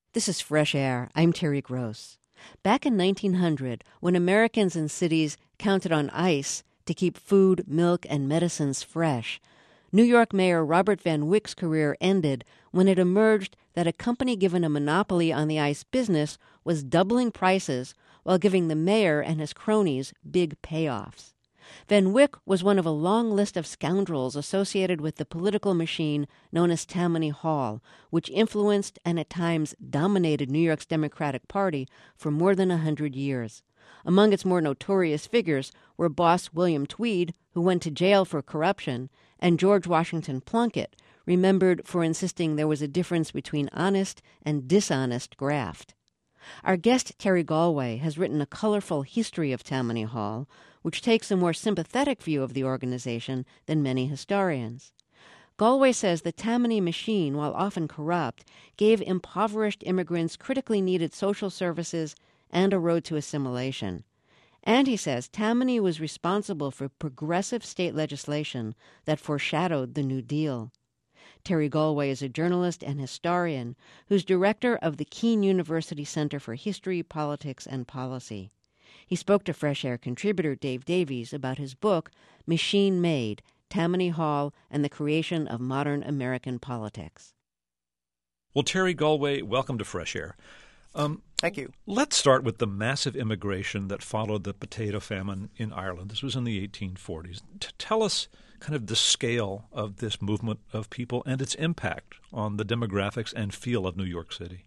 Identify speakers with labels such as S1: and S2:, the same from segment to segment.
S1: This is Fresh Air. I'm Terry Gross. Back in 1900, when Americans in cities counted on ice to keep food, milk, and medicines fresh, New York Mayor Robert Van Wyck's career ended when it emerged that a company given a monopoly on the ice business was doubling prices while giving the mayor and his cronies big payoffs. Van Wyck was one of a long list of scoundrels associated with the political machine known as Tammany Hall, which influenced and at times dominated New York's Democratic Party for more than 100 years. Among its more notorious figures were boss William Tweed, who went to jail for corruption, and George Washington Plunkett, remembered for insisting there was a difference between honest and dishonest graft. Our guest, Terry Galway, has written a colorful history of Tammany Hall, which takes a more sympathetic view of the organization than many historians. Galway says the Tammany machine, while often corrupt, gave impoverished immigrants critically needed social services and a road to assimilation. And he says Tammany was responsible for progressive state legislation that foreshadowed the New Deal. Terry Galway is a journalist and historian who's director of the Kean University Center for History, Politics, and Policy. He spoke to Fresh Air contributor Dave Davies about his book, Machine Made, Tammany Hall and the Creation of Modern American Politics.
S2: Well, Terry Galway, welcome to Fresh Air.
S3: Thank you.
S2: Let's start with the massive immigration that followed the potato famine in Ireland. This was in the 1840s. Tell us kind of the scale of this movement of people and its impact on the demographics and feel of New York City.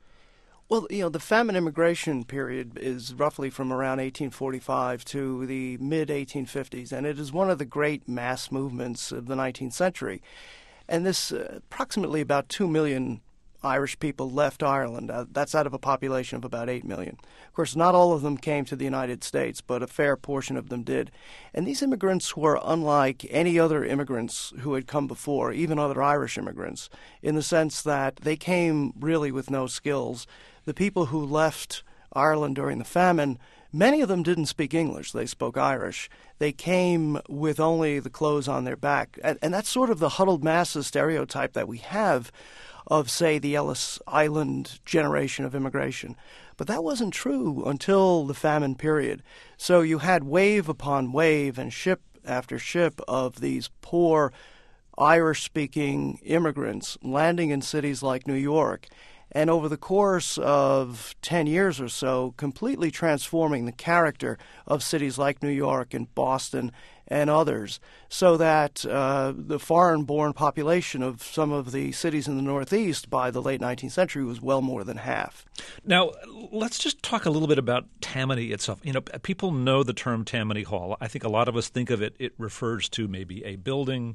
S3: Well, the famine immigration period is roughly from around 1845 to the mid-1850s, and it is one of the great mass movements of the 19th century. And this approximately about 2 million Irish people left Ireland. That's out of a population of about 8 million. Of course, not all of them came to the United States, but a fair portion of them did. And these immigrants were unlike any other immigrants who had come before, even other Irish immigrants, in the sense that they came really with no skills. The people who left Ireland during the famine, many of them didn't speak English. They spoke Irish. They came with only the clothes on their back. And that's sort of the huddled masses stereotype that we have of, say, the Ellis Island generation of immigration. But that wasn't true until the famine period. So you had wave upon wave and ship after ship of these poor Irish-speaking immigrants landing in cities like New York, and over the course of 10 years or so, completely transforming the character of cities like New York and Boston and others, so that the foreign-born population of some of the cities in the Northeast by the late 19th century was well more than half.
S2: Now, let's just talk a little bit about Tammany itself. People know the term Tammany Hall. I think a lot of us think of it, it refers to maybe a building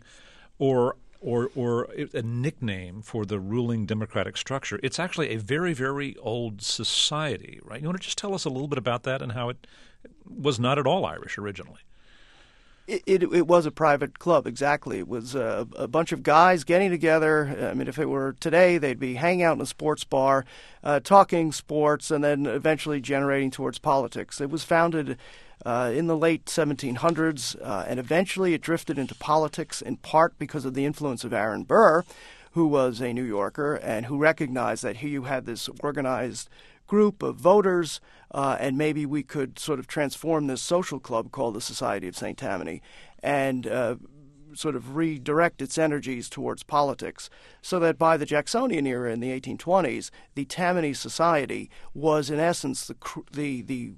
S2: or a nickname for the ruling democratic structure. It's actually a very, very old society, right? You want to just tell us a little bit about that and how it was not at all Irish originally?
S3: It was a private club, exactly. It was a bunch of guys getting together. I mean, if it were today, they'd be hanging out in a sports bar, talking sports, and then eventually generating towards politics. It was founded in the late 1700s, and eventually it drifted into politics, in part because of the influence of Aaron Burr, who was a New Yorker and who recognized that here you had this organized group of voters, and maybe we could sort of transform this social club called the Society of St. Tammany and sort of redirect its energies towards politics, so that by the Jacksonian era in the 1820s, the Tammany Society was in essence the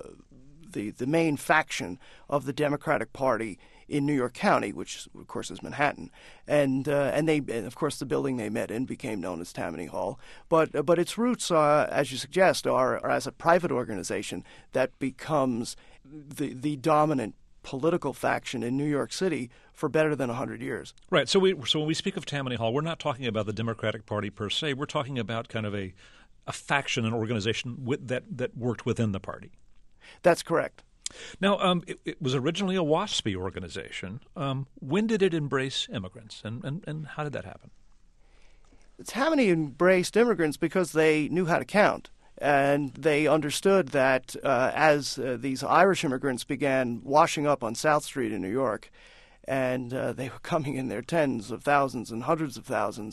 S3: main faction of the Democratic Party in New York County, which of course is Manhattan, and of course the building they met in became known as Tammany Hall. But its roots, as you suggest, are as a private organization that becomes the dominant political faction in New York City for better than 100 years.
S2: Right. So when we speak of Tammany Hall, we're not talking about the Democratic Party per se. We're talking about kind of a faction, an organization that worked within the party.
S3: That's correct.
S2: Now, it was originally a WASPy organization. When did it embrace immigrants, and how did that happen?
S3: Tammany embraced immigrants because they knew how to count, and they understood that as these Irish immigrants began washing up on South Street in New York, and they were coming in their tens of thousands and hundreds of thousands,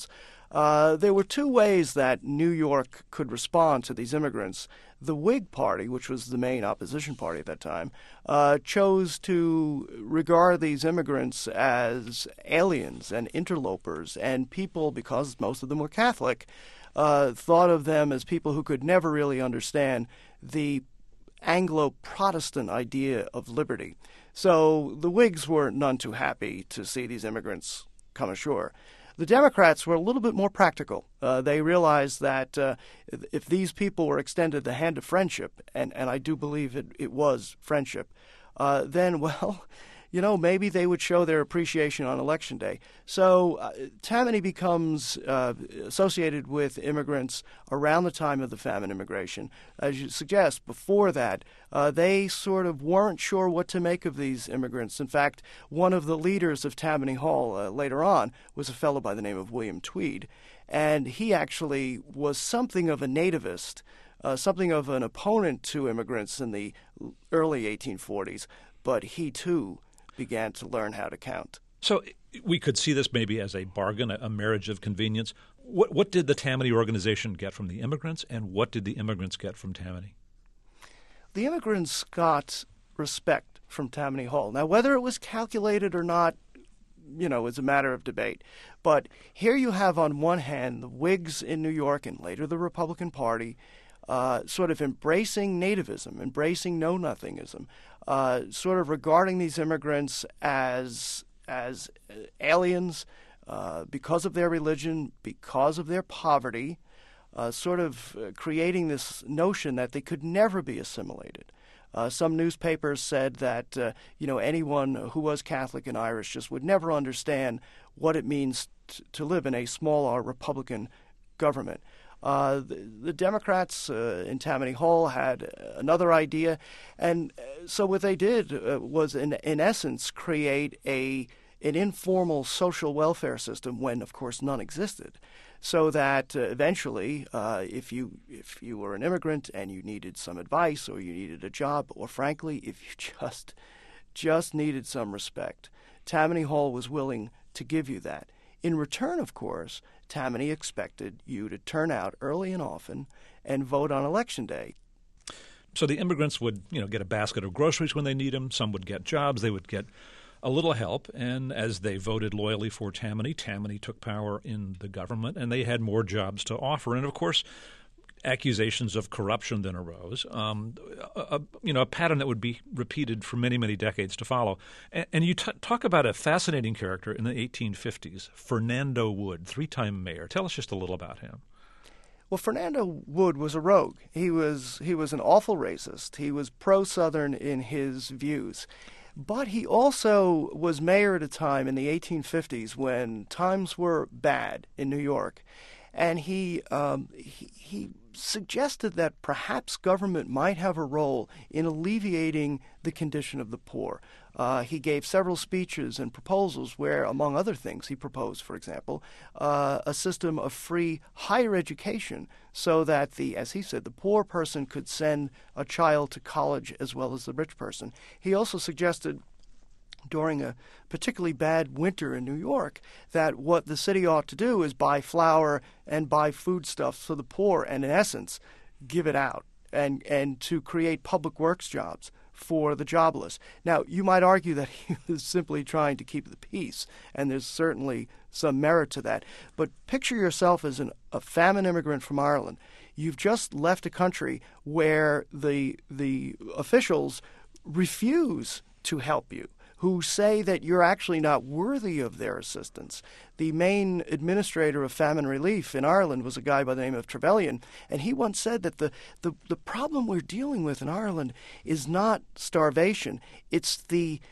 S3: There were two ways that New York could respond to these immigrants. The Whig Party, which was the main opposition party at that time, chose to regard these immigrants as aliens and interlopers, and people, because most of them were Catholic, thought of them as people who could never really understand the Anglo-Protestant idea of liberty. So the Whigs were none too happy to see these immigrants come ashore. The Democrats were a little bit more practical. They realized that if these people were extended the hand of friendship, and I do believe it was friendship, then, well, maybe they would show their appreciation on Election Day. So Tammany becomes associated with immigrants around the time of the famine immigration. As you suggest, before that, they sort of weren't sure what to make of these immigrants. In fact, one of the leaders of Tammany Hall later on was a fellow by the name of William Tweed, and he actually was something of a nativist, something of an opponent to immigrants in the early 1840s, but he too began to learn how to count.
S2: So we could see this maybe as a bargain, a marriage of convenience. What did the Tammany organization get from the immigrants, and what did the immigrants get from Tammany?
S3: The immigrants got respect from Tammany Hall. Now, whether it was calculated or not, is a matter of debate. But here you have, on one hand, the Whigs in New York and later the Republican Party sort of embracing nativism, embracing know-nothingism, sort of regarding these immigrants as aliens because of their religion, because of their poverty, sort of creating this notion that they could never be assimilated. Some newspapers said that anyone who was Catholic and Irish just would never understand what it means to live in a small R Republican government. The Democrats in Tammany Hall had another idea, and so what they did was, in essence, create an informal social welfare system when, of course, none existed, so that eventually, if you were an immigrant and you needed some advice or you needed a job, or frankly, if you just needed some respect, Tammany Hall was willing to give you that. In return, of course, Tammany expected you to turn out early and often and vote on Election Day.
S2: So the immigrants would, get a basket of groceries when they need them. Some would get jobs. They would get a little help. And as they voted loyally for Tammany, Tammany took power in the government, and they had more jobs to offer. And, of course, accusations of corruption then arose, a pattern that would be repeated for many, many decades to follow. And you talk about a fascinating character in the 1850s, Fernando Wood, three-time mayor. Tell us just a little about him.
S3: Well, Fernando Wood was a rogue. He was an awful racist. He was pro-Southern in his views. But he also was mayor at a time in the 1850s when times were bad in New York. And he suggested that perhaps government might have a role in alleviating the condition of the poor. He gave several speeches and proposals where, among other things, he proposed, for example, a system of free higher education so that as he said, the poor person could send a child to college as well as the rich person. He also suggested, during a particularly bad winter in New York, that what the city ought to do is buy flour and buy foodstuffs for the poor and, in essence, give it out and to create public works jobs for the jobless. Now, you might argue that he was simply trying to keep the peace, and there's certainly some merit to that. But picture yourself as a famine immigrant from Ireland. You've just left a country where the officials refuse to help you, who say that you're actually not worthy of their assistance. The main administrator of famine relief in Ireland was a guy by the name of Trevelyan, and he once said that the problem we're dealing with in Ireland is not starvation. It's the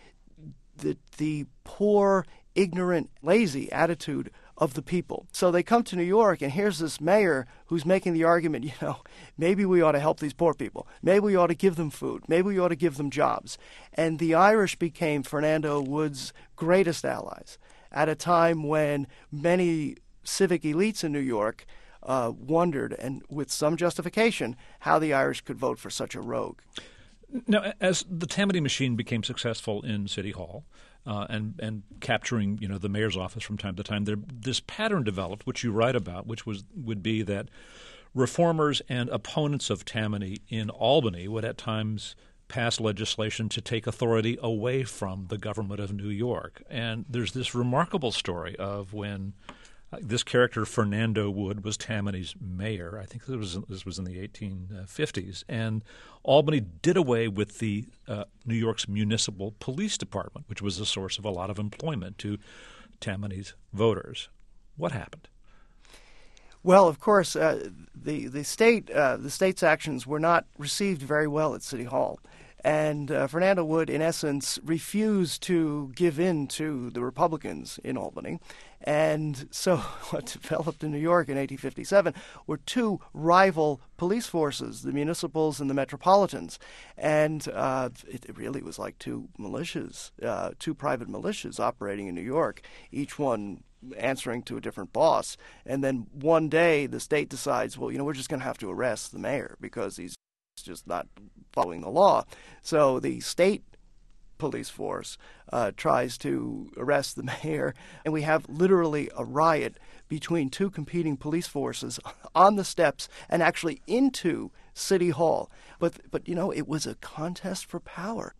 S3: poor, ignorant, lazy attitude of the people. So they come to New York, and here's this mayor who's making the argument, maybe we ought to help these poor people. Maybe we ought to give them food. Maybe we ought to give them jobs. And the Irish became Fernando Wood's greatest allies at a time when many civic elites in New York wondered, and with some justification, how the Irish could vote for such a rogue.
S2: Now, as the Tammany machine became successful in City Hall, and capturing the mayor's office from time to time. This pattern developed, which you write about, which would be that reformers and opponents of Tammany in Albany would at times pass legislation to take authority away from the government of New York. And there's this remarkable story of when this character, Fernando Wood, was Tammany's mayor. I think this was in the 1850s. And Albany did away with the New York's municipal police department, which was a source of a lot of employment to Tammany's voters. What happened?
S3: Well, of course, the state's actions were not received very well at City Hall. And Fernando Wood, in essence, refused to give in to the Republicans in Albany. And so what developed in New York in 1857 were two rival police forces, the municipals and the metropolitans. And it really was like two militias, two private militias operating in New York, each one answering to a different boss. And then one day the state decides, well, we're just going to have to arrest the mayor because he's just not following the law. So the state police force tries to arrest the mayor, and we have literally a riot between two competing police forces on the steps and actually into City Hall. But it was a contest for power.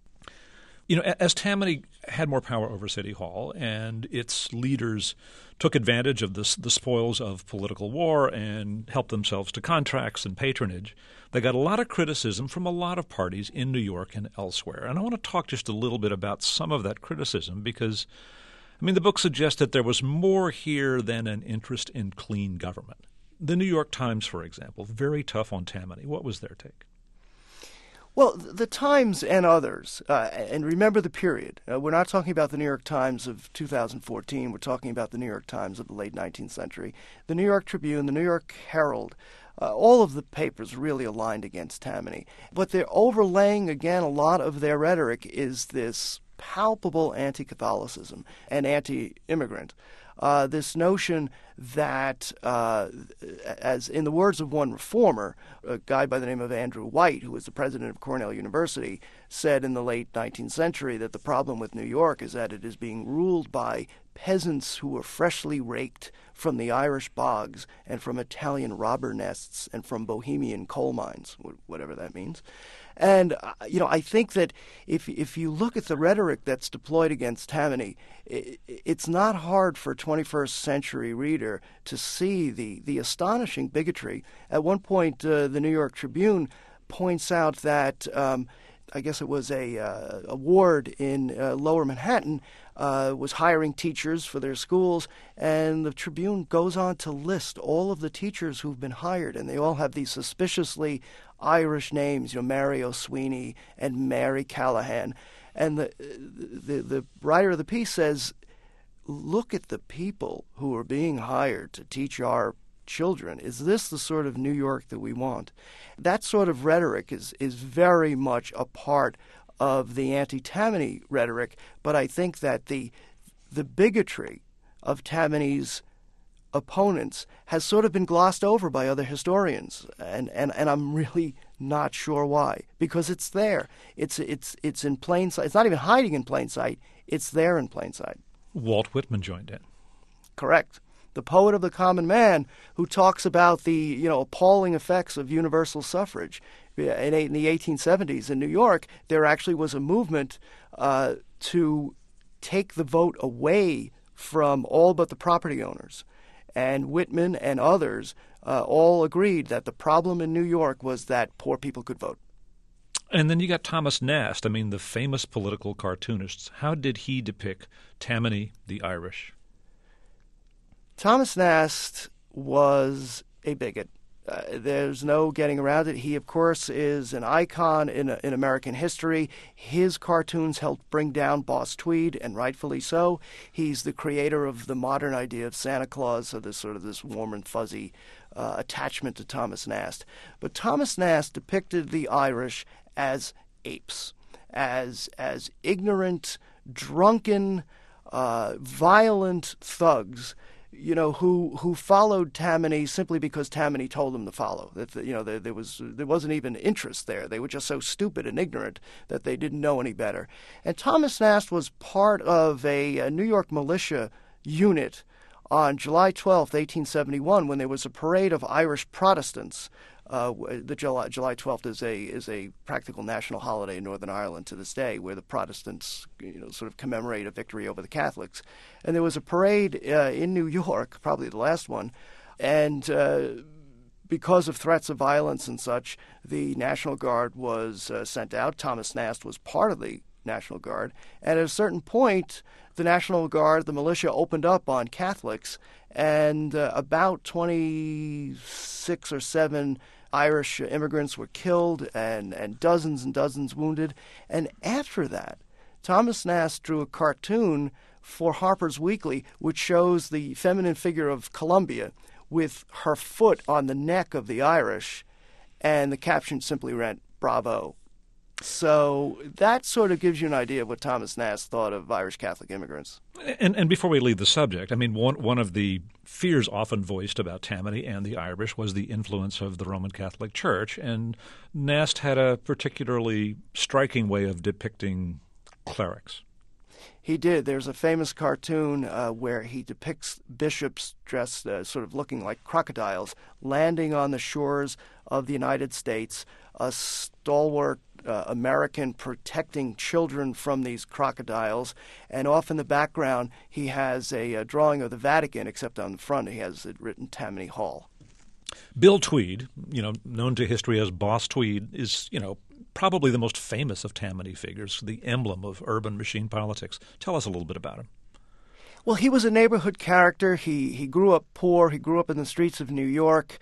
S2: As Tammany had more power over City Hall and its leaders took advantage of the spoils of political war and helped themselves to contracts and patronage, they got a lot of criticism from a lot of parties in New York and elsewhere. And I want to talk just a little bit about some of that criticism because, the book suggests that there was more here than an interest in clean government. The New York Times, for example, very tough on Tammany. What was their take?
S3: Well, the Times and others, and remember the period. We're not talking about the New York Times of 2014. We're talking about the New York Times of the late 19th century. The New York Tribune, the New York Herald, all of the papers really aligned against Tammany. But they're overlaying, again, a lot of their rhetoric is this palpable anti-Catholicism and anti-immigrant. This notion that, as in the words of one reformer, a guy by the name of Andrew White, who was the president of Cornell University, said in the late 19th century that the problem with New York is that it is being ruled by peasants who were freshly raked from the Irish bogs and from Italian robber nests and from Bohemian coal mines, whatever that means. And, I think that if you look at the rhetoric that's deployed against Tammany, it's not hard for a 21st century reader to see the astonishing bigotry. At one point, the New York Tribune points out that I guess it was a ward in Lower Manhattan was hiring teachers for their schools, and the Tribune goes on to list all of the teachers who've been hired, and they all have these suspiciously Irish names, Mary O'Sweeney and Mary Callahan. And the writer of the piece says, look at the people who are being hired to teach our children. Is this the sort of New York that we want? That sort of rhetoric is very much a part of the anti-Tammany rhetoric, but I think that the bigotry of Tammany's opponents has sort of been glossed over by other historians, and I'm really not sure why, because it's there. It's in plain sight. It's not even hiding in plain sight. It's there in plain sight. Walt
S2: Whitman joined in.
S3: Correct. The poet of the common man who talks about the appalling effects of universal suffrage. In the 1870s in New York, there actually was a movement to take the vote away from all but the property owners. And Whitman and others all agreed that the problem in New York was that poor people could vote.
S2: And then you got Thomas Nast, the famous political cartoonist. How did he depict Tammany, the Irish?
S3: Thomas Nast was a bigot. There's no getting around it. He, of course, is an icon in American history. His cartoons helped bring down Boss Tweed, and rightfully so. He's the creator of the modern idea of Santa Claus, so there's sort of this warm and fuzzy attachment to Thomas Nast. But Thomas Nast depicted the Irish as apes, as ignorant, drunken, violent thugs who followed Tammany simply because Tammany told them to follow. That there wasn't even interest there. They were just so stupid and ignorant that they didn't know any better. And Thomas Nast was part of a New York militia unit on July 12th, 1871, when there was a parade of Irish Protestants. The July 12th is a practical national holiday in Northern Ireland to this day, where the Protestants sort of commemorate a victory over the Catholics. And there was a parade in New York, probably the last one, and because of threats of violence and such, the National Guard was sent out. Thomas Nast was part of the National Guard, and at a certain point, the National Guard, the militia, opened up on Catholics, and about 26 or 7 Irish immigrants were killed and dozens wounded. And after that, Thomas Nast drew a cartoon for Harper's Weekly, which shows the feminine figure of Columbia with her foot on the neck of the Irish, and the caption simply read, "Bravo." So that sort of gives you an idea of what Thomas Nast thought of Irish Catholic immigrants.
S2: And before we leave the subject, I mean, one of the fears often voiced about Tammany and the Irish was the influence of the Roman Catholic Church, and Nast had a particularly striking way of depicting clerics.
S3: He did. There's a famous cartoon where he depicts bishops dressed sort of looking like crocodiles landing on the shores of the United States, a stalwart American protecting children from these crocodiles. And off in the background, he has a drawing of the Vatican, except on the front he has it written Tammany Hall.
S2: Bill Tweed, known to history as Boss Tweed, is, probably the most famous of Tammany figures, the emblem of urban machine politics. Tell us a little bit about him.
S3: Well, he was a neighborhood character. He grew up poor. He grew up in the streets of New York,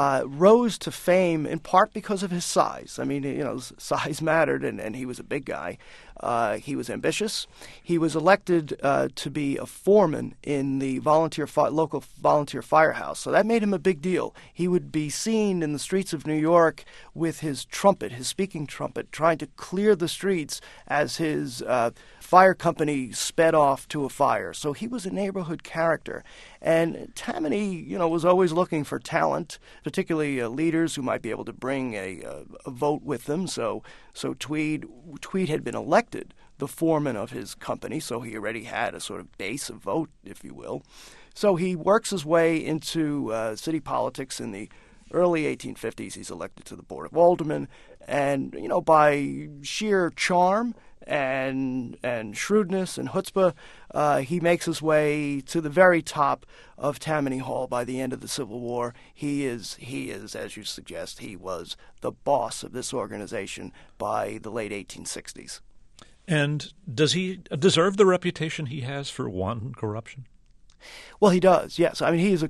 S3: rose to fame in part because of his size. I mean, size mattered, and he was a big guy. He was ambitious. He was elected to be a foreman in the local volunteer firehouse, so that made him a big deal. He would be seen in the streets of New York with his trumpet, his speaking trumpet, trying to clear the streets as his fire company sped off to a fire. So he was a neighborhood character. And Tammany, was always looking for talent, particularly leaders who might be able to bring a vote with them. So Tweed had been elected the foreman of his company, so he already had a sort of base of vote, if you will. So he works his way into city politics in the early 1850s. He's elected to the Board of Aldermen, and by sheer charm and shrewdness and chutzpah, he makes his way to the very top of Tammany Hall by the end of the Civil War. He is, as you suggest, he was the boss of this organization by the late 1860s.
S2: And does he deserve the reputation he has for wanton corruption?
S3: Well, he does, yes. I mean, he is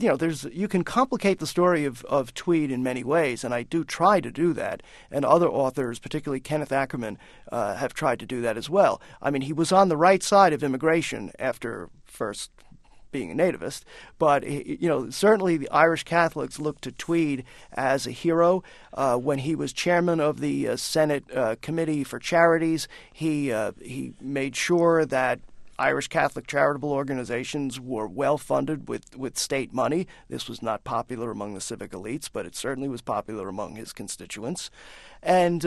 S3: you can complicate the story of Tweed in many ways, and I do try to do that. And other authors, particularly Kenneth Ackerman, have tried to do that as well. I mean, he was on the right side of immigration after first being a nativist, but certainly the Irish Catholics looked to Tweed as a hero. When he was chairman of the Senate Committee for Charities, he made sure that Irish Catholic charitable organizations were well funded with state money. This was not popular among the civic elites, but it certainly was popular among his constituents. And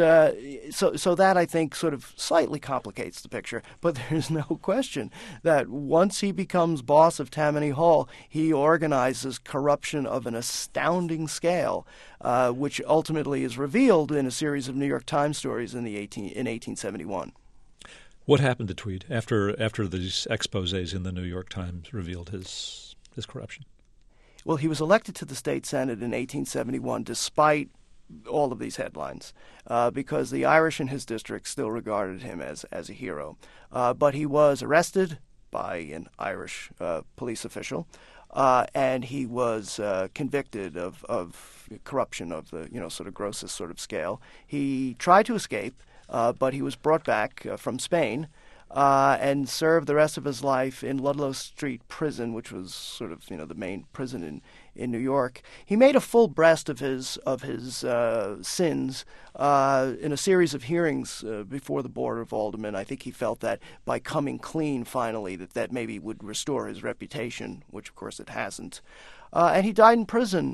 S3: so that, I think, sort of slightly complicates the picture. But there's no question that once he becomes boss of Tammany Hall, he organizes corruption of an astounding scale, which ultimately is revealed in a series of New York Times stories in 1871.
S2: What happened to Tweed after these exposés in the New York Times revealed his corruption?
S3: Well, he was elected to the state senate in 1871 despite all of these headlines, because the Irish in his district still regarded him as a hero. But he was arrested by an Irish police official, and he was convicted of corruption of the sort of grossest sort of scale. He tried to escape. But he was brought back from Spain, and served the rest of his life in Ludlow Street Prison, which was sort of the main prison in New York. He made a full breast of his sins in a series of hearings before the Board of Aldermen. I think he felt that by coming clean finally, that maybe would restore his reputation, which of course it hasn't. And he died in prison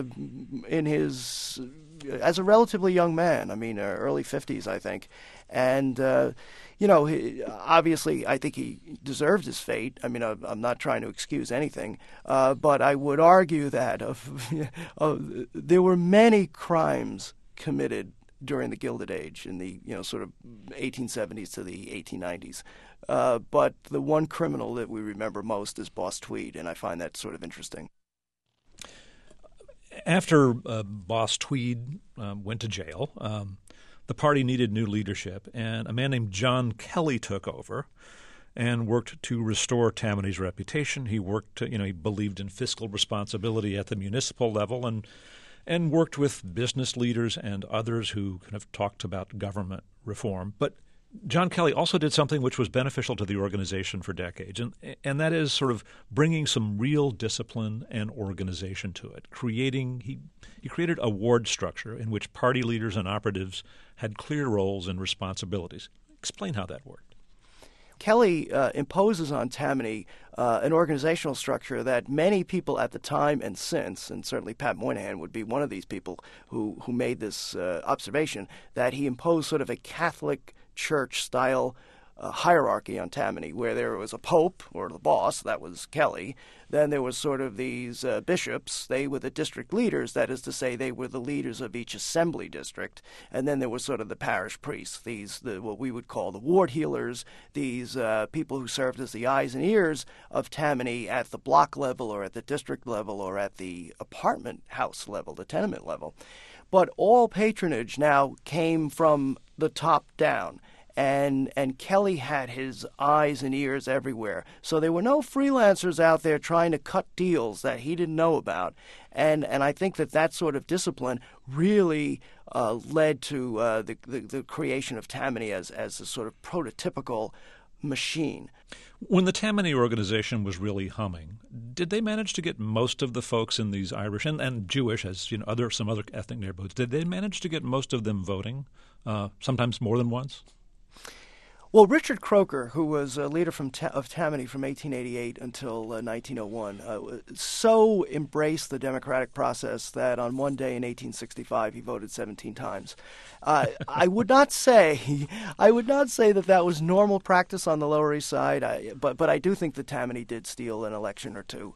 S3: as a relatively young man. I mean, early 50s, I think. And obviously, I think he deserved his fate. I mean, I'm not trying to excuse anything, but I would argue that there were many crimes committed during the Gilded Age in the sort of 1870s to the 1890s. But the one criminal that we remember most is Boss Tweed, and I find that sort of interesting.
S2: After Boss Tweed went to jail, the party needed new leadership, and a man named John Kelly took over and worked to restore Tammany's reputation. He worked, he believed in fiscal responsibility at the municipal level and worked with business leaders and others who kind of talked about government reform. But John Kelly also did something which was beneficial to the organization for decades, and that is sort of bringing some real discipline and organization to it. He created a ward structure in which party leaders and operatives had clear roles and responsibilities. Explain how that worked.
S3: Kelly imposes on Tammany an organizational structure that many people at the time and since, and certainly Pat Moynihan would be one of these people who made this observation, that he imposed sort of a Catholic Church-style hierarchy on Tammany, where there was a pope, or the boss, that was Kelly. Then there was sort of these bishops. They were the district leaders, that is to say, they were the leaders of each assembly district. And then there was sort of the parish priests, what we would call the ward healers, these people who served as the eyes and ears of Tammany at the block level or at the district level or at the apartment house level, the tenement level. But all patronage now came from the top down. And Kelly had his eyes and ears everywhere. So there were no freelancers out there trying to cut deals that he didn't know about. And I think that sort of discipline really led to the creation of Tammany as a sort of prototypical machine.
S2: When the Tammany organization was really humming, did they manage to get most of the folks in these Irish and Jewish, as some other ethnic neighborhoods, did they manage to get most of them voting, sometimes more than once?
S3: Well, Richard Croker, who was a leader of Tammany from 1888 until 1901, so embraced the democratic process that on one day in 1865 he voted 17 times. I would not say that was normal practice on the Lower East Side, but I do think that Tammany did steal an election or two.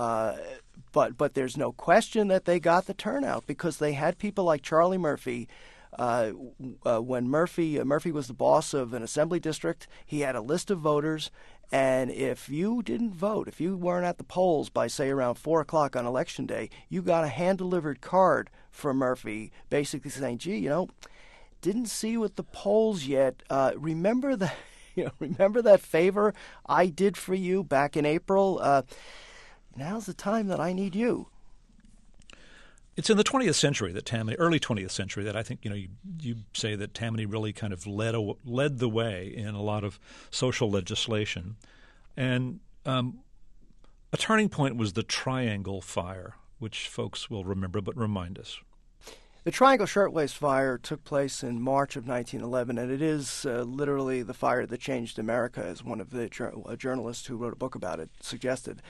S3: But there's no question that they got the turnout because they had people like Charlie Murphy. When Murphy was the boss of an assembly district, he had a list of voters, and if you didn't vote, if you weren't at the polls by, say, around 4 o'clock on Election Day, you got a hand-delivered card from Murphy basically saying, gee, didn't see you at the polls yet. Remember that favor I did for you back in April? Now's the time that I need you.
S2: It's in the 20th century early 20th century, that I think you say that Tammany really kind of led the way in a lot of social legislation, and a turning point was the Triangle Fire, which folks will remember, but remind us.
S3: The Triangle Shirtwaist Fire took place in March of 1911, and it is literally the fire that changed America, as one of the journalists who wrote a book about it suggested.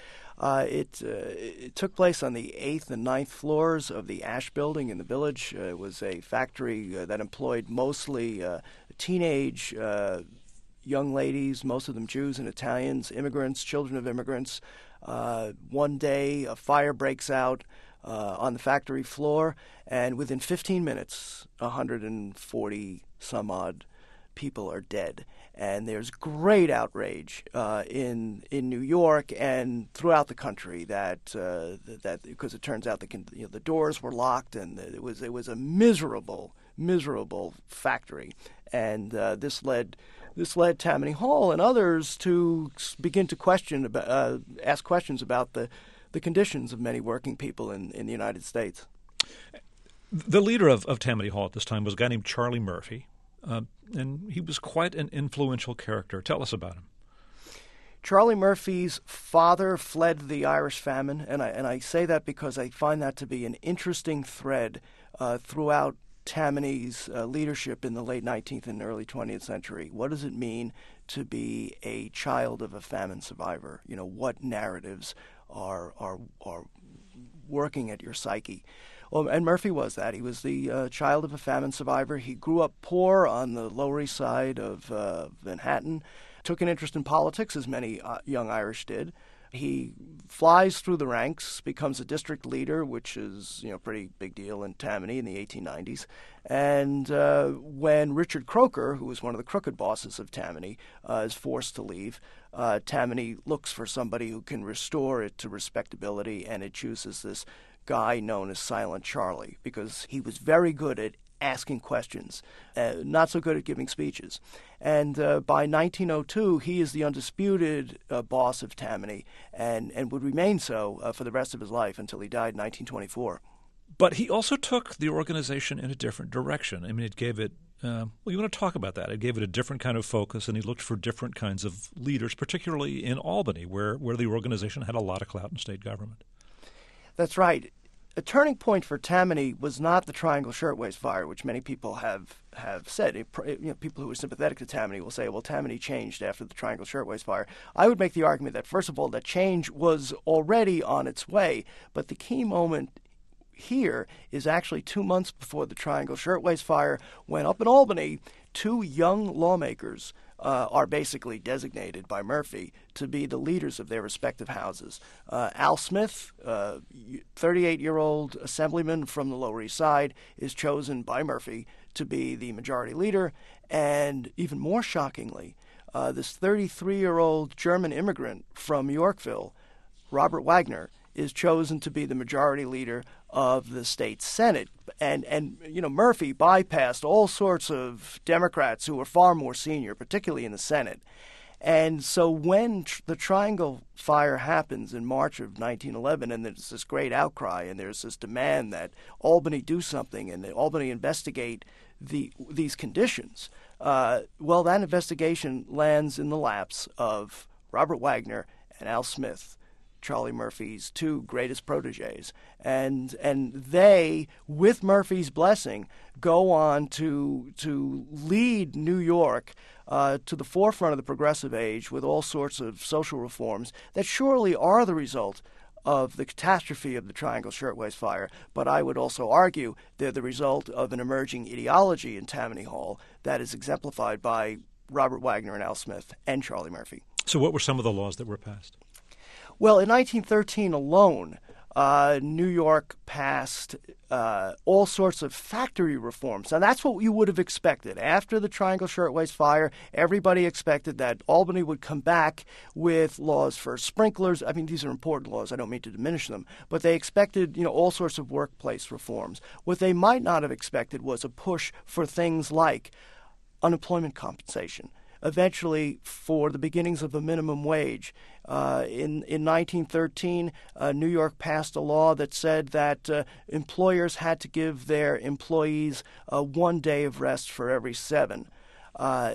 S3: It took place on the 8th and 9th floors of the Ash Building in the Village. It was a factory that employed mostly teenage young ladies, most of them Jews and Italians, immigrants, children of immigrants. One day, a fire breaks out on the factory floor, and within 15 minutes, 140 some odd people are dead. And there's great outrage in New York and throughout the country that because it turns out the doors were locked and it was a miserable factory, and this led Tammany Hall and others to begin to ask questions about the conditions of many working people in the United States.
S2: The leader of Tammany Hall at this time was a guy named Charlie Murphy, and he was quite an influential character. Tell us about him.
S3: Charlie Murphy's father fled the Irish famine, and I say that because I find that to be an interesting thread throughout Tammany's leadership in the late 19th and early 20th century. What does it mean to be a child of a famine survivor? You know, what narratives are working at your psyche? Well, and Murphy was that. He was the child of a famine survivor. He grew up poor on the Lower East Side of Manhattan. Took an interest in politics, as many young Irish did. He flies through the ranks, becomes a district leader, which is a pretty big deal in Tammany in the 1890s. And when Richard Croker, who was one of the crooked bosses of Tammany, is forced to leave, Tammany looks for somebody who can restore it to respectability, and it chooses this guy known as Silent Charlie, because he was very good at asking questions, not so good at giving speeches. And by 1902, he is the undisputed boss of Tammany and would remain so for the rest of his life until he died in 1924.
S2: But he also took the organization in a different direction. I mean, it gave it, you want to talk about that. It gave it a different kind of focus, and he looked for different kinds of leaders, particularly in Albany, where the organization had a lot of clout in state government.
S3: That's right. A turning point for Tammany was not the Triangle Shirtwaist Fire, which many people have said. People who are sympathetic to Tammany will say, well, Tammany changed after the Triangle Shirtwaist Fire. I would make the argument that, first of all, that change was already on its way, but the key moment here is actually 2 months before the Triangle Shirtwaist Fire, when up in Albany, two young lawmakers are basically designated by Murphy to be the leaders of their respective houses. Al Smith, 38-year-old assemblyman from the Lower East Side, is chosen by Murphy to be the majority leader. And even more shockingly, this 33-year-old German immigrant from Yorkville, Robert Wagner, is chosen to be the majority leader of the state Senate. And Murphy bypassed all sorts of Democrats who were far more senior, particularly in the Senate. And so when the Triangle Fire happens in March of 1911, and there's this great outcry, and there's this demand that Albany do something, and that Albany investigate these conditions, well, that investigation lands in the laps of Robert Wagner and Al Smith, Charlie Murphy's two greatest proteges, and they, with Murphy's blessing, go on to lead New York to the forefront of the progressive age with all sorts of social reforms that surely are the result of the catastrophe of the Triangle Shirtwaist Fire, but I would also argue they're the result of an emerging ideology in Tammany Hall that is exemplified by Robert Wagner and Al Smith and Charlie Murphy.
S2: So what were some of the laws that were passed?
S3: Well, in 1913 alone, New York passed all sorts of factory reforms. Now, that's what you would have expected. After the Triangle Shirtwaist Fire, everybody expected that Albany would come back with laws for sprinklers. I mean, these are important laws. I don't mean to diminish them. But they expected, all sorts of workplace reforms. What they might not have expected was a push for things like unemployment compensation. Eventually, for the beginnings of a minimum wage. In 1913, New York passed a law that said that employers had to give their employees 1 day of rest for every 7. A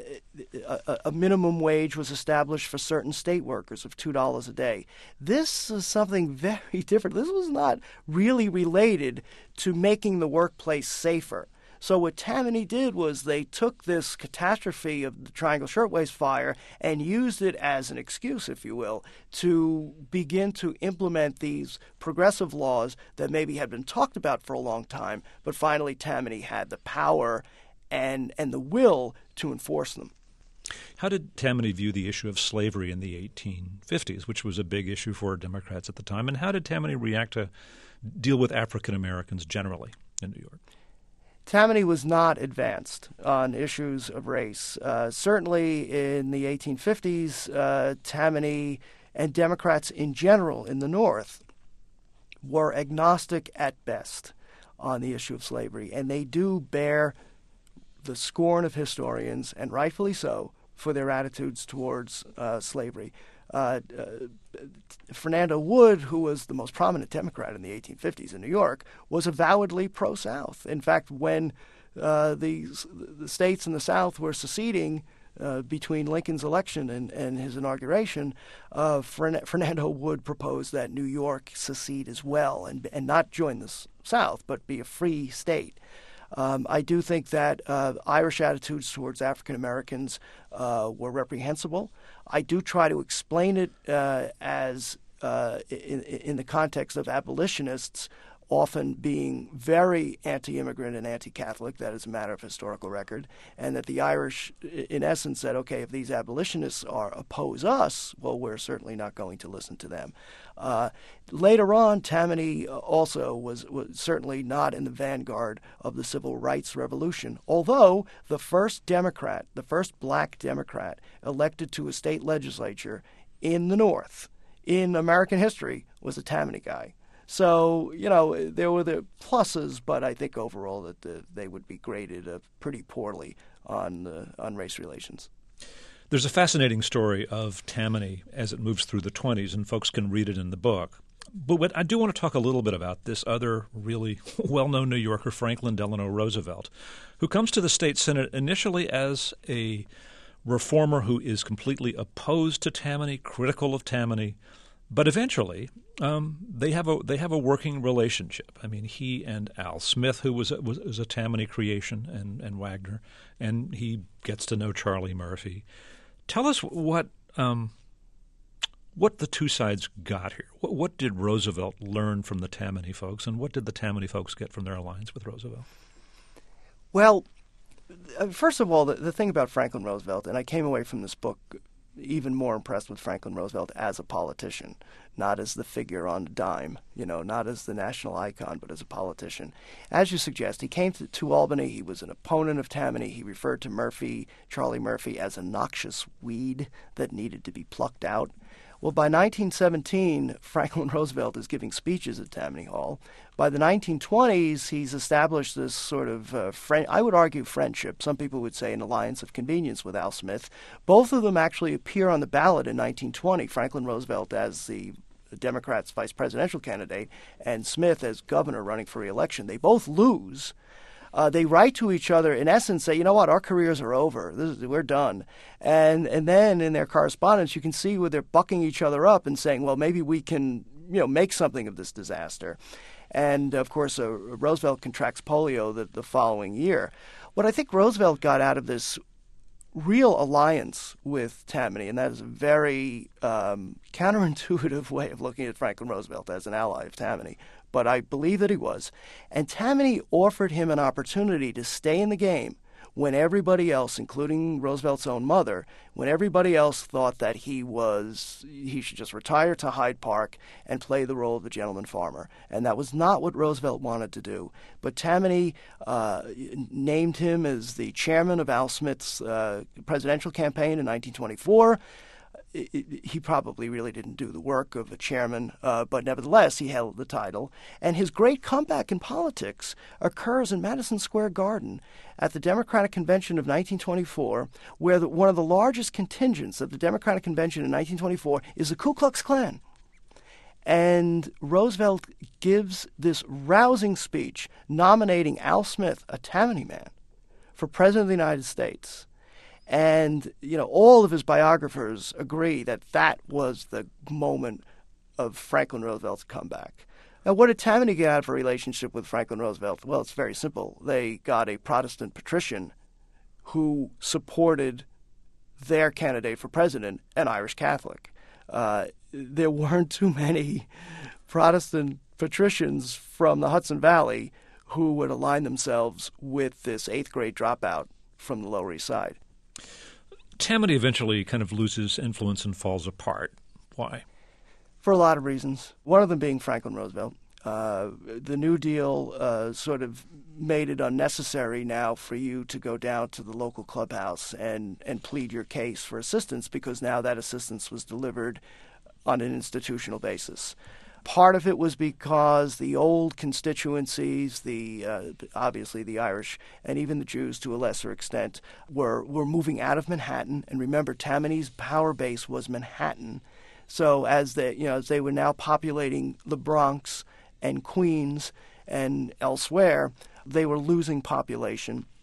S3: minimum wage was established for certain state workers of $2 a day. This is something very different. This was not really related to making the workplace safer. So what Tammany did was they took this catastrophe of the Triangle Shirtwaist Fire and used it as an excuse, if you will, to begin to implement these progressive laws that maybe had been talked about for a long time, but finally Tammany had the power and the will to enforce them.
S2: How did Tammany view the issue of slavery in the 1850s, which was a big issue for Democrats at the time, and how did Tammany react to deal with African Americans generally in New York?
S3: Tammany was not advanced on issues of race. Certainly in the 1850s, Tammany and Democrats in general in the North were agnostic at best on the issue of slavery, and they do bear the scorn of historians, and rightfully so, for their attitudes towards slavery. Fernando Wood, who was the most prominent Democrat in the 1850s in New York, was avowedly pro-South. In fact, when the states in the South were seceding between Lincoln's election and his inauguration, Fernando would propose that New York secede as well and not join the South, but be a free state. I do think that Irish attitudes towards African Americans were reprehensible. I do try to explain it as in the context of abolitionists often being very anti-immigrant and anti-Catholic. That is a matter of historical record. And that the Irish, in essence, said, okay, if these abolitionists oppose us, well, we're certainly not going to listen to them. Later on, Tammany also was certainly not in the vanguard of the Civil Rights Revolution, although the first black Democrat elected to a state legislature in the North in American history was a Tammany guy. So, there were the pluses, but I think overall that they would be graded pretty poorly on race relations.
S2: There's a fascinating story of Tammany as it moves through the 20s, and folks can read it in the book. But I do want to talk a little bit about this other really well-known New Yorker, Franklin Delano Roosevelt, who comes to the state Senate initially as a reformer who is completely opposed to Tammany, critical of Tammany. But eventually, they have a working relationship. I mean, he and Al Smith, who was a Tammany creation, and Wagner, and he gets to know Charlie Murphy. Tell us what the two sides got here. What did Roosevelt learn from the Tammany folks, and what did the Tammany folks get from their alliance with Roosevelt?
S3: Well, first of all, the thing about Franklin Roosevelt, and I came away from this book even more impressed with Franklin Roosevelt as a politician, not as the figure on a dime, not as the national icon, but as a politician. As you suggest, he came to Albany. He was an opponent of Tammany. He referred to Charlie Murphy, as a noxious weed that needed to be plucked out. Well, by 1917, Franklin Roosevelt is giving speeches at Tammany Hall. By the 1920s, he's established this sort of, I would argue, friendship. Some people would say an alliance of convenience with Al Smith. Both of them actually appear on the ballot in 1920, Franklin Roosevelt as the Democrats' vice presidential candidate and Smith as governor running for re-election. They both lose. They write to each other, in essence, say, you know what, our careers are over. We're done. And then in their correspondence, you can see where they're bucking each other up and saying, well, maybe we can, make something of this disaster. And, of course, Roosevelt contracts polio the following year. What I think Roosevelt got out of this real alliance with Tammany, and that is a very counterintuitive way of looking at Franklin Roosevelt as an ally of Tammany, but I believe that he was. And Tammany offered him an opportunity to stay in the game when everybody else, including Roosevelt's own mother, when everybody else thought that he should just retire to Hyde Park and play the role of the gentleman farmer. And that was not what Roosevelt wanted to do. But Tammany named him as the chairman of Al Smith's presidential campaign in 1924. He probably really didn't do the work of a chairman, but nevertheless, he held the title. And his great comeback in politics occurs in Madison Square Garden at the Democratic Convention of 1924, where one of the largest contingents of the Democratic Convention in 1924 is the Ku Klux Klan. And Roosevelt gives this rousing speech nominating Al Smith, a Tammany man, for President of the United States. And, all of his biographers agree that that was the moment of Franklin Roosevelt's comeback. Now, what did Tammany get out of a relationship with Franklin Roosevelt? Well, it's very simple. They got a Protestant patrician who supported their candidate for president, an Irish Catholic. There weren't too many Protestant patricians from the Hudson Valley who would align themselves with this eighth grade dropout from the Lower East Side.
S2: Tammany eventually kind of loses influence and falls apart. Why?
S3: For a lot of reasons. One of them being Franklin Roosevelt. The New Deal sort of made it unnecessary now for you to go down to the local clubhouse and plead your case for assistance, because now that assistance was delivered on an institutional basis. Part of it was because the old constituencies, obviously the Irish and even the Jews to a lesser extent, were moving out of Manhattan. And remember, Tammany's power base was Manhattan. So as they were now populating the Bronx and Queens and elsewhere, they were losing population.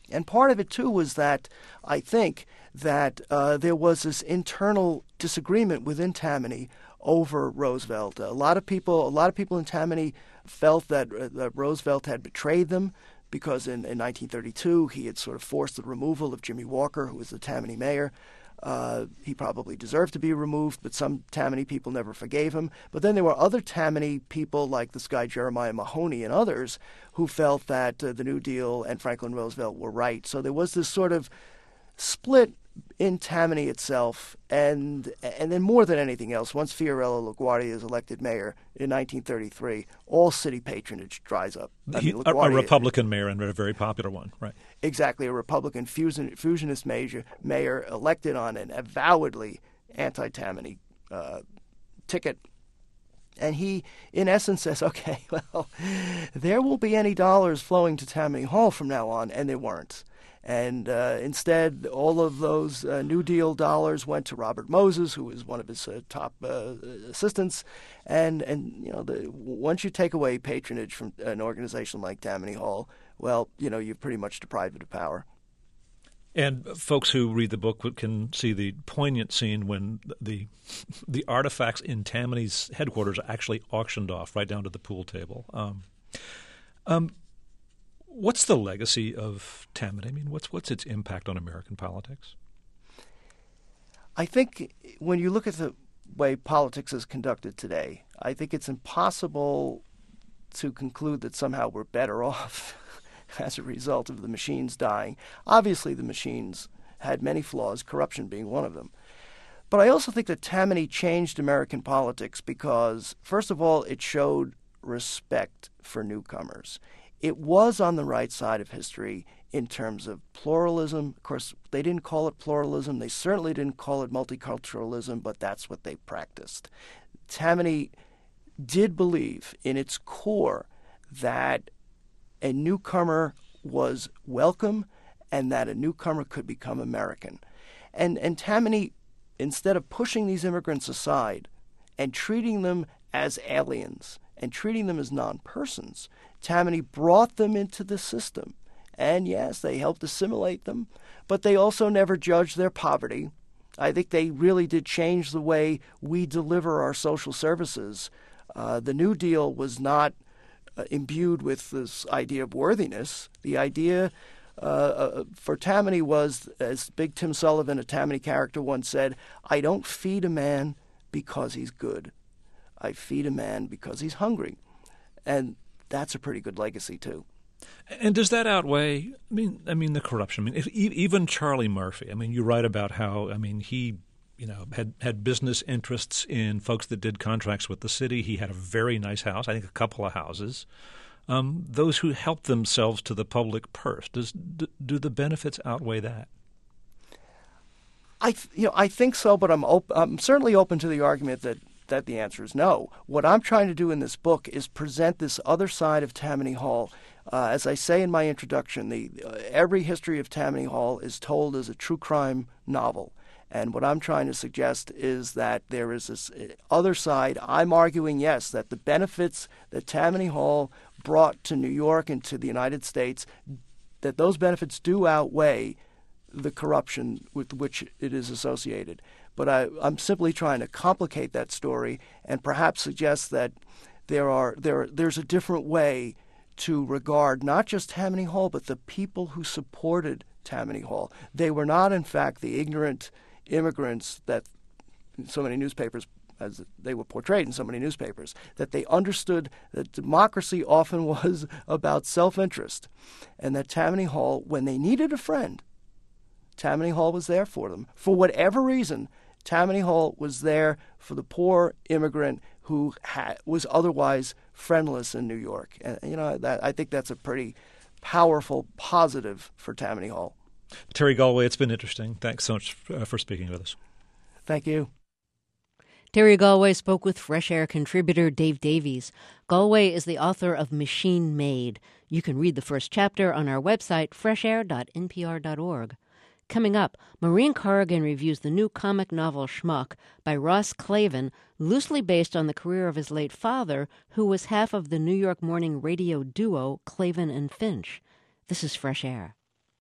S3: And part of it, too, was that I think that there was this internal disagreement within Tammany over Roosevelt. A lot of people in Tammany felt that Roosevelt had betrayed them because in 1932 he had sort of forced the removal of Jimmy Walker, who was the Tammany mayor. He probably deserved to be removed, but some Tammany people never forgave him. But then there were other Tammany people like this guy Jeremiah Mahoney and others who felt that the New Deal and Franklin Roosevelt were right. So there was this sort of split in Tammany itself, and then more than anything else, once Fiorello LaGuardia is elected mayor in 1933, all city patronage dries up.
S2: A Republican mayor and a very popular one, right?
S3: Exactly, a Republican fusionist mayor elected on an avowedly anti-Tammany ticket. And he, in essence, says, okay, well, there won't be any dollars flowing to Tammany Hall from now on, and there weren't. And instead, all of those New Deal dollars went to Robert Moses, who was one of his top assistants. And once you take away patronage from an organization like Tammany Hall, well, you've pretty much deprived it of power.
S2: And folks who read the book can see the poignant scene when the artifacts in Tammany's headquarters are actually auctioned off right down to the pool table. What's the legacy of Tammany? I mean, what's its impact on American politics?
S3: I think when you look at the way politics is conducted today, I think it's impossible to conclude that somehow we're better off as a result of the machines dying. Obviously, the machines had many flaws, corruption being one of them. But I also think that Tammany changed American politics because, first of all, it showed respect for newcomers. It was on the right side of history in terms of pluralism. Of course, they didn't call it pluralism. They certainly didn't call it multiculturalism, but that's what they practiced. Tammany did believe in its core that a newcomer was welcome and that a newcomer could become American. And Tammany, instead of pushing these immigrants aside and treating them as aliens and treating them as non-persons, Tammany brought them into the system. And yes, they helped assimilate them, but they also never judged their poverty. I think they really did change the way we deliver our social services. The New Deal was not imbued with this idea of worthiness. The idea for Tammany was, as Big Tim Sullivan, a Tammany character, once said, I don't feed a man because he's good. I feed a man because he's hungry. And that's a pretty good legacy, too.
S2: And does that outweigh, I mean, the corruption? I mean, even Charlie Murphy, I mean, you write about how, he had business interests in folks that did contracts with the city. He had a very nice house, I think a couple of houses. Those who helped themselves to the public purse, do the benefits outweigh that?
S3: I think so, but I'm certainly open to the argument that the answer is no. What I'm trying to do in this book is present this other side of Tammany Hall. As I say in my introduction, every history of Tammany Hall is told as a true crime novel. And what I'm trying to suggest is that there is this other side. I'm arguing, yes, that the benefits that Tammany Hall brought to New York and to the United States, that those benefits do outweigh the corruption with which it is associated. But I'm simply trying to complicate that story and perhaps suggest that there's a different way to regard not just Tammany Hall, but the people who supported Tammany Hall. They were not, in fact, the ignorant immigrants that so many newspapers, as they were portrayed in so many newspapers, that they understood that democracy often was about self-interest, and that Tammany Hall, when they needed a friend, Tammany Hall was there for them. For whatever reason, Tammany Hall was there for the poor immigrant who was otherwise friendless in New York. And, I think that's a pretty powerful positive for Tammany Hall.
S2: Terry Galway, it's been interesting. Thanks so much for speaking with us.
S3: Thank you.
S1: Terry Galway spoke with Fresh Air contributor Dave Davies. Galway is the author of Machine Made. You can read the first chapter on our website, freshair.npr.org. Coming up, Maureen Corrigan reviews the new comic novel Schmuck by Ross Clavin, loosely based on the career of his late father, who was half of the New York morning radio duo Clavin and Finch. This is Fresh Air.